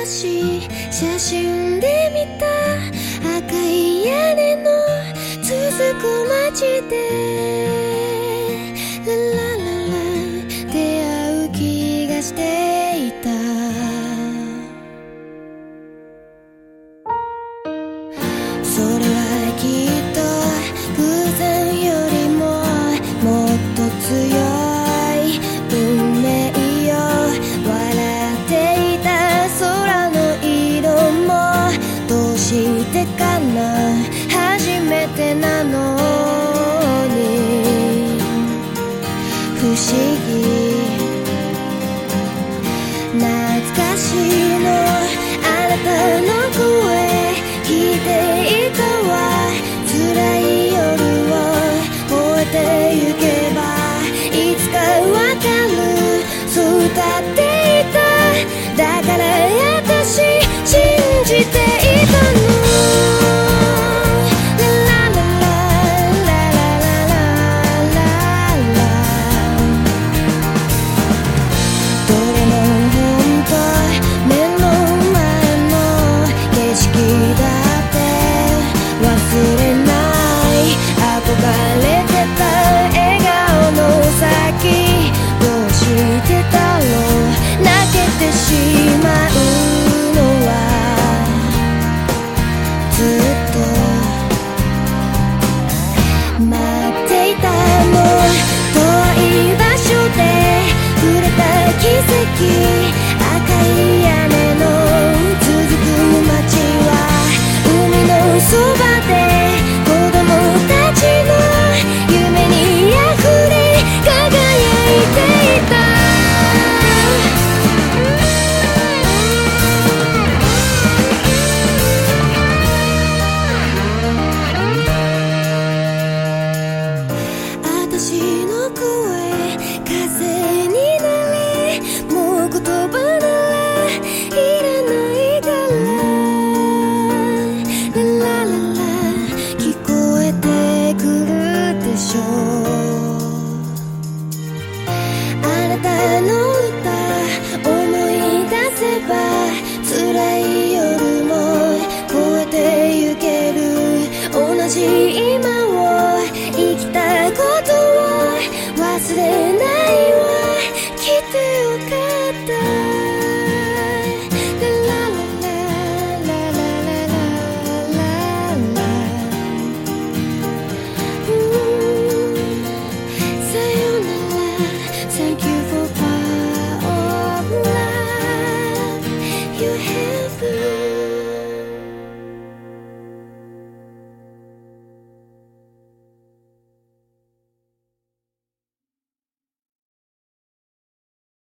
しい写真で見た赤い屋根の続く街でララララ出会う気がしていた。それはきっと偶然よりももっと強い運命よ。笑っていた空の色もどうしてかな初めてなのに不思議。懐かしいのあなたの声聞いていたわ。辛い夜を終えてゆけばいつかわかるそう歌っていた。だから私信じていたの。赤い屋根の続く街は海のそばで子供たちの夢にあふれ輝いていた。私の声風になりもう言葉ならいらないからララララ聞こえてくるでしょう。あなたの歌思い出せば辛い夜も越えてゆける。同じ今を生きたことを忘れないわ。来てよかったララララララララさよなら Thank you for power of love you have